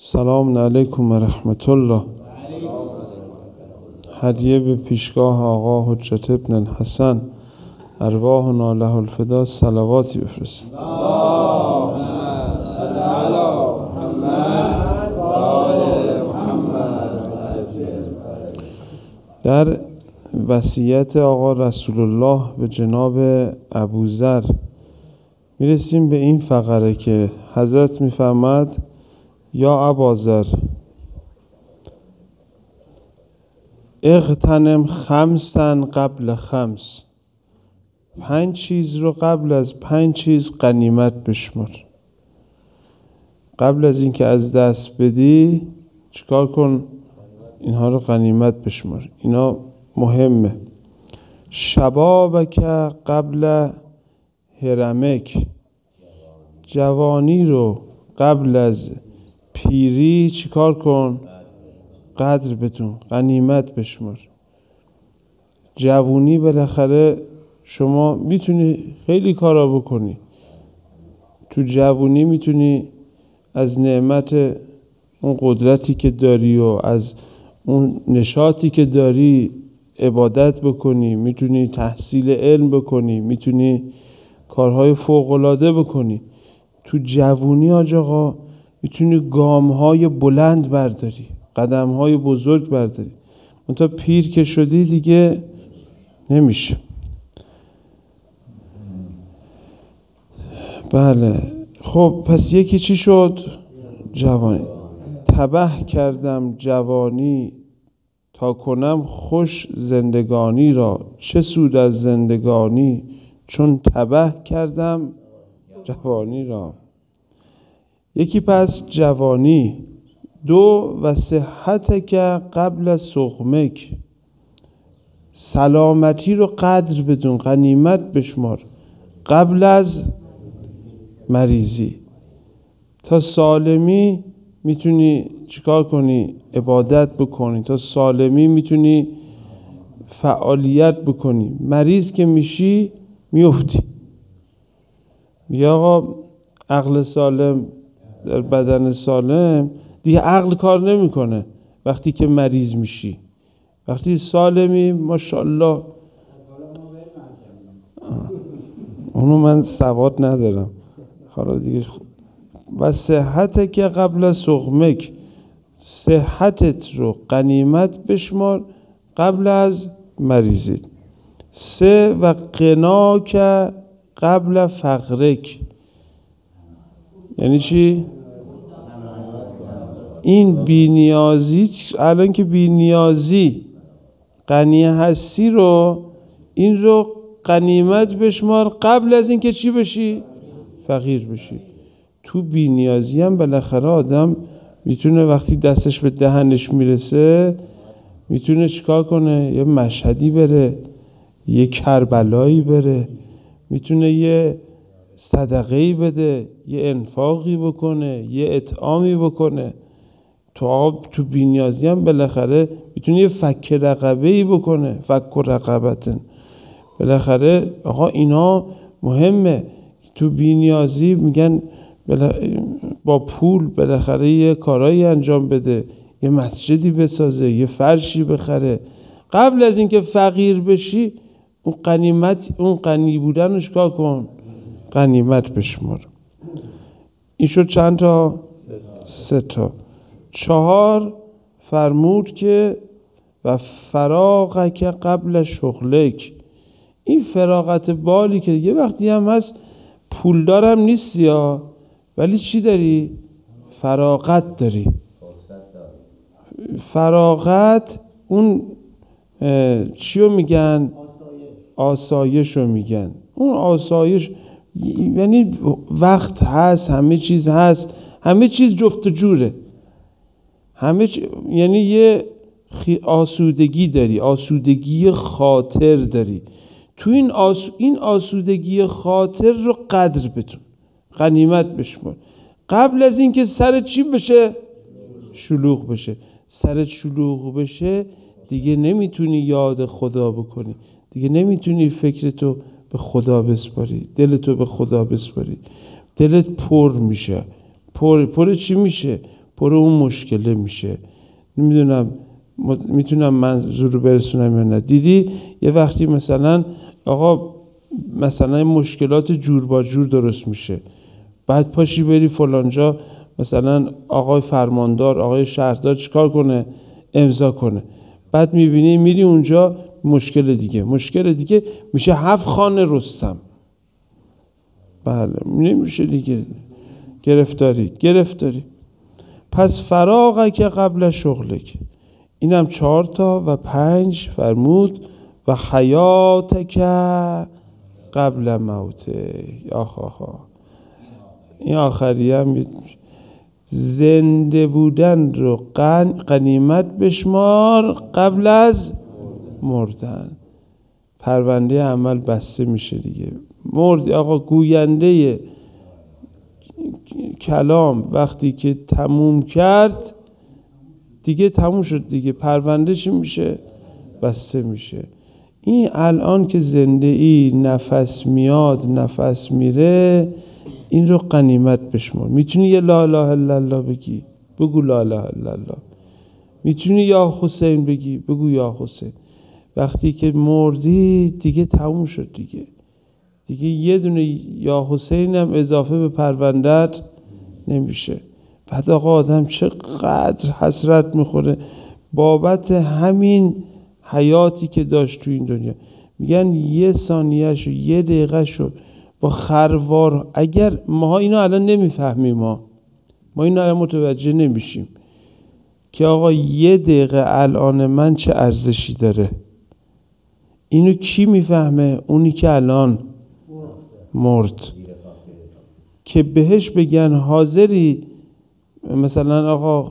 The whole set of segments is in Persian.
سلام علیکم و رحمت الله. هدیه به پیشگاه آقا حجت ابن الحسن، ارواحنا له الفدا، صلواتی بفرست. در وصیت آقا رسول الله به جناب ابوذر میرسیم به این فقره که حضرت میفرماد یا اباذر اغتنم خمسا قبل خمس، 5 چیز رو قبل از 5 چیز غنیمت بشمر. قبل از اینکه از دست بدی چیکار کن؟ اینها رو غنیمت بشمر. اینا مهمه. شبابک قبل هرمک، جوانی رو قبل از پیری چیکار کن؟ قدر بدون، غنیمت بشمر. جوانی بالاخره شما میتونی خیلی کارا بکنی. تو جوانی میتونی از نعمت اون قدرتی که داری و از اون نشاطی که داری عبادت بکنی، میتونی تحصیل علم بکنی، میتونی کارهای فوق‌العاده بکنی. تو جوانی آقا میتونی گام‌های بلند برداری، قدم‌های بزرگ برداری. منتها پیر که شدی دیگه نمیشه. بله خب پس یکی چی شد؟ جوانی. تبه کردم جوانی تا کنم خوش زندگانی را، چه سود از زندگانی چون تبه کردم جوانی را. یکی پس جوانی. 2 و صحت که قبل از سقمک، سلامتی رو قدر بدون، غنیمت بشمار قبل از مریضی. تا سالمی میتونی چیکار کنی؟ عبادت بکنی. تا سالمی میتونی فعالیت بکنی. مریض که میشی میفتی. آقا عقل سالم در بدن سالم، دیگه عقل کار نمیکنه وقتی که مریض میشی. وقتی سالمی ماشاءالله. اونو من سواد ندارم حالا دیگه. و صحت که قبل از سقمک، صحتت رو غنیمت بشمار قبل از مریضی. 3 و غنا که قبل فقرک، یعنی چی؟ این بی‌نیازی، الان که بی‌نیازی غنی هستی رو، این رو غنیمت بشمار قبل از اینکه چی بشی؟ فقیر بشی. تو بی‌نیازی هم بالاخره آدم میتونه وقتی دستش به دهنش میرسه میتونه چیکار کنه؟ یه مشهدی بره، یه کربلایی بره، میتونه یه صدقه‌ای بده، یه انفاقی بکنه، یه اطعامی بکنه. تو بی‌نیازی هم بالاخره میتونه یه فک رقبه‌ای بکنه، فک رقبتن. بالاخره آقا اینا مهمه. تو بی‌نیازی میگن با پول بالاخره یه کارایی انجام بده، یه مسجدی بسازه، یه فرشی بخره. قبل از اینکه فقیر بشی اون غنیمت، اون غنی بودن رو چیکار کن؟ غنیمت بشمار. این شد چند تا؟ 3 تا. 4 فرمود که و فراغک قبل شغلک، این فراغت بالی که یه وقتی هم هست پولدارم نیستی ها، ولی چی داری؟ فراغت داری. فراغت اون چیو میگن؟ آسایشو میگن. اون آسایش یعنی وقت هست، همه چیز هست، همه چیز جفت و جوره، یعنی یه آسودگی داری، آسودگی خاطر داری. تو این آسودگی خاطر رو قدر بدون، غنیمت بشمار قبل از اینکه سر چی بشه؟ شلوغ بشه. سرت شلوغ بشه دیگه نمیتونی یاد خدا بکنی، دیگه نمیتونی فکرتو به خدا بسپاری، دلتو به خدا بسپاری. دلت پر میشه. پر چی میشه؟ پر اون مشکله میشه. نمیدونم میتونم منظور رو برسونم یا نه. دیدی یه وقتی مثلا آقا مثلا مشکلات جور با جور درست میشه، بعد پاشی بری فلانجا مثلا آقای فرماندار، آقای شهردار چیکار کنه؟ امضا کنه. بعد میبینی میری اونجا مشکل دیگه میشه 7 خانه رستم. بله نمیشه دیگه، گرفتاری. پس فراغه که قبل شغلک، اینم 4 تا و 5 فرمود و حیاتک قبل موته. آخا این آخری هم زنده بودن رو غنیمت بشمار قبل از مردن. پرونده عمل بسته میشه دیگه. مرد آقا، گوینده کلام وقتی که تموم کرد دیگه تموم شد دیگه، پرونده چی میشه؟ بسته میشه. این الان که زنده ای، نفس میاد نفس میره، این رو غنیمت بشمار. میتونی یه لا اله الا الله بگی، بگو لا اله الا الله. میتونی یا حسین بگی، بگو یا حسین. وقتی که مردی دیگه تموم شد دیگه یه دونه یا حسین هم اضافه به پروندت نمیشه. بعد آقا آدم چقدر حسرت میخوره بابت همین حیاتی که داشت تو این دنیا. میگن 1 ثانیه شو، 1 دقیقه شو با خروار. اگر ما اینو الان نمیفهمیم، ما اینو الان متوجه نمیشیم که آقا 1 دقیقه الان من چه ارزشی داره. اینو کی میفهمه؟ اونی که الان مرد، که بهش بگن حاضری مثلا آقا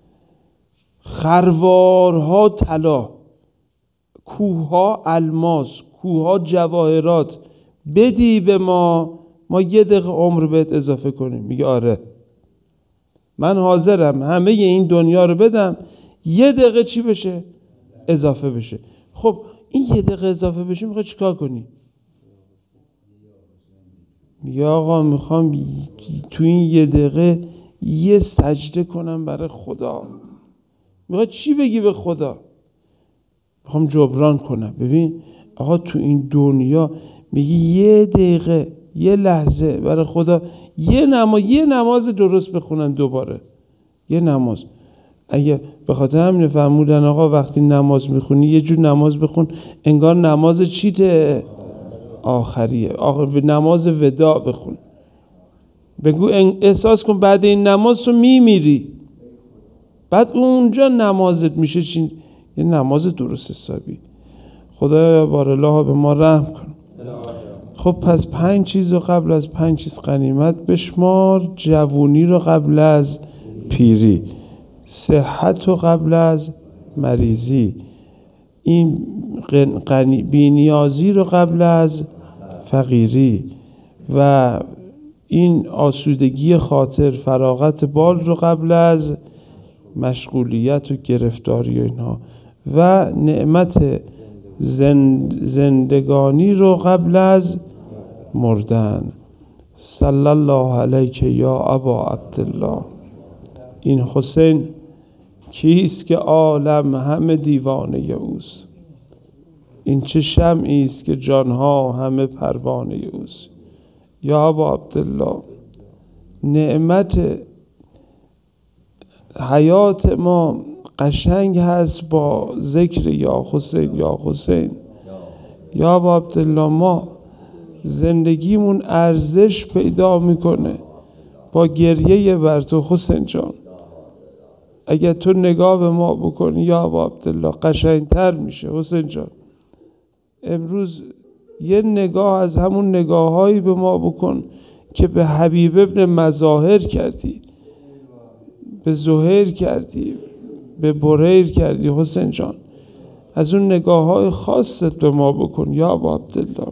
خروارها طلا، کوهها الماس، کوهها جواهرات بدی به ما 1 دقیقه عمر بهت اضافه کنیم. میگه آره من حاضرم همه این دنیا رو بدم 1 دقیقه چی بشه؟ اضافه بشه. خب این 1 دقیقه اضافه بشه میخوای چیکار کنی؟ میگه آقا میخوام تو این 1 دقیقه یه سجده کنم برای خدا. میخوای چی بگی به خدا؟ میخوام جبران کنم. ببین آقا تو این دنیا میگی 1 دقیقه، 1 لحظه برای خدا، یه نماز درست بخونن دوباره، یه نماز. اگه به خاطر همین فرمودن آقا وقتی نماز میخونی یه جور نماز بخون انگار نماز چیته؟ آخریه. آقا به نماز وداع بخون. بگو احساس کن بعد این نماز تو میمیری، بعد اونجا نمازت میشه چی؟ یه نماز درست حسابی. خدایا بارالله به ما رحم کن. خب پس 5 چیز رو قبل از 5 چیز غنیمت بشمار. جوونی رو قبل از پیری، صحت رو قبل از مریضی، این بی‌نیازی رو قبل از فقیری، و این آسودگی خاطر، فراغت بال رو قبل از مشغولیت و گرفتاری و اینها، و نعمت زندگانی رو قبل از مردن. صلی الله علیک یا ابا عبدالله. این حسین کیست که عالم همه دیوانه اوست؟ این چه شمعی است که جانها همه پروانه اوست؟ یا ابا عبدالله، نعمت حیات ما قشنگ هست با ذکر یا حسین یا حسین. یا ابا عبدالله ما زندگیمون ارزش پیدا میکنه با گریه بر تو حسین جان. اگر تو نگاه به ما بکنی یا ابا عبدالله قشنگتر میشه حسین جان. امروز یه نگاه از همون نگاهایی به ما بکن که به حبیب ابن مظاهر کردی، به زهیر کردی، به بریر کردی حسین جان. از اون نگاه‌های خاصت به ما بکن یا ابا عبدالله.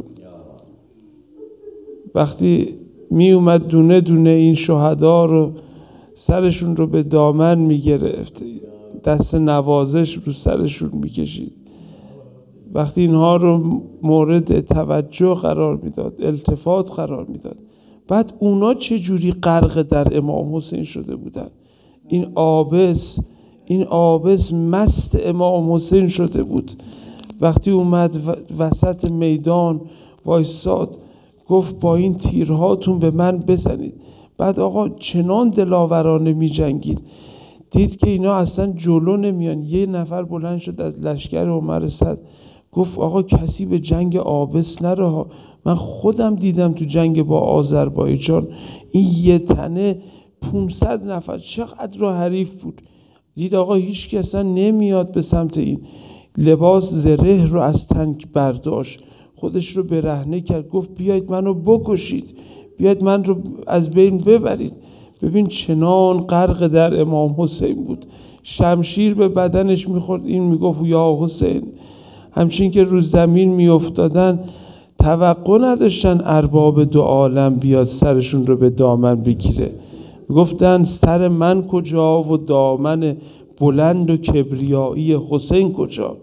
وقتی می اومد دونه دونه این شهدا رو سرشون رو به دامن می گرفت، دست نوازش رو سرشون می کشید، وقتی اینها رو مورد توجه قرار میداد، التفات قرار میداد، بعد اونا چه جوری غرق در امام حسین شده بودن؟ این عابس مست امام حسین شده بود. وقتی اومد وسط میدان وایساد گفت با این تیرهاتون به من بزنید. بعد آقا چنان دلاورانه می جنگید، دید که اینا اصلا جلو نمیان. یه نفر بلند شد از لشکر عمر صد گفت آقا کسی به جنگ عابس نره، من خودم دیدم تو جنگ با آذربایجان این یه تنه 500 نفر چقدر رو حریف بود. دید آقا هیچ کس اصلا نمیاد به سمت این. لباس زره رو از تن برداشت، خودش رو برهنه کرد، گفت بیاید منو بکشید، بیاید من رو از بین ببرید. ببین چنان غرق در امام حسین بود، شمشیر به بدنش میخورد، این میگفت یا حسین. همچین که رو زمین میافتادن توقع نداشتن ارباب دو عالم بیاد سرشون رو به دامن بگیره. گفتن سر من کجا و دامن بلند و کبریایی حسین کجا.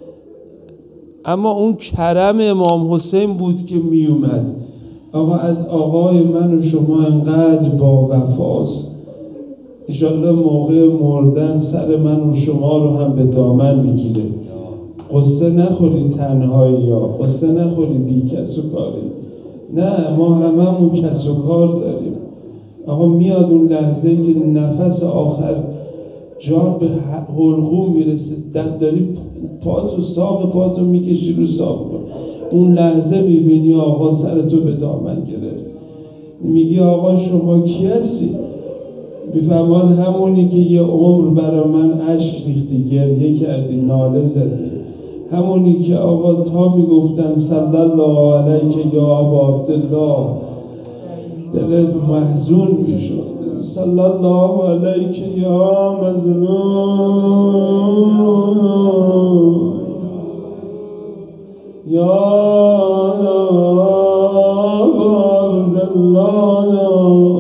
اما اون کرم امام حسین بود که می اومد. آقا از آقای من و شما انقدر با وفاست، انشالله موقع مردن سر من و شما رو هم به دامن بگیره. قصه نخوری تنهایی، یا قصه نخوری بی کس و کاری. نه، ما هممون کس و کار داریم. آقا میاد اون لحظه که نفس آخر جان به حلقوم میرسه، داری پاتو ساق پاتو میکشی رو ساق، اون لحظه میبینی آقا سرتو به دامن گرفت. میگی آقا شما کی هستی؟ میفهماد همونی که یه عمر برا من اشک ریختی، گریه کردی، ناله زدی، همونی که آقا تا میگفتن صلی الله علیک یا ابا عبدالله دلت محزون میشد، صلی الله علیک یا مظلوم یا عبدالله.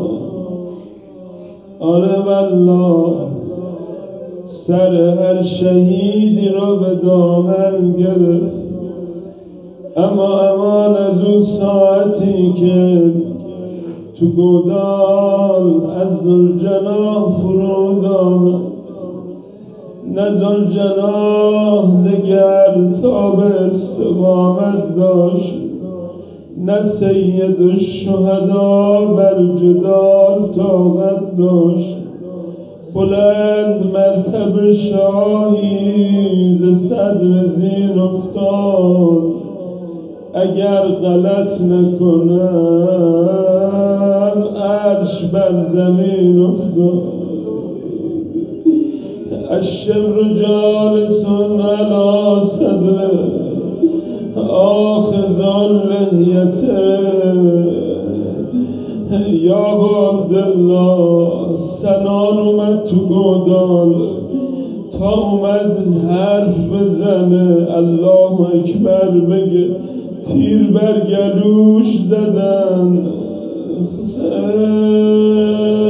آره والله سر هر شهیدی رو به دامن گرفت. اما امان از اون ساعتی که تو گودال از ذوالجناح فرود آمد. نه ذوالجناح دگر تاب استقامت داشت، نه سید الشهدا بر جدال طاقت داشت. بلند مرتبه شاهی ز صدر زین افتاد، اگر غلط نکنم عرش بر زمین افتاد. الشبر جالس علی صدره آخذ لحیته یا عبدالله. سنان اومد تو گودال تا اومد حرف بزنه، الله اکبر بگه، تیر بر گلوش زدن. حسین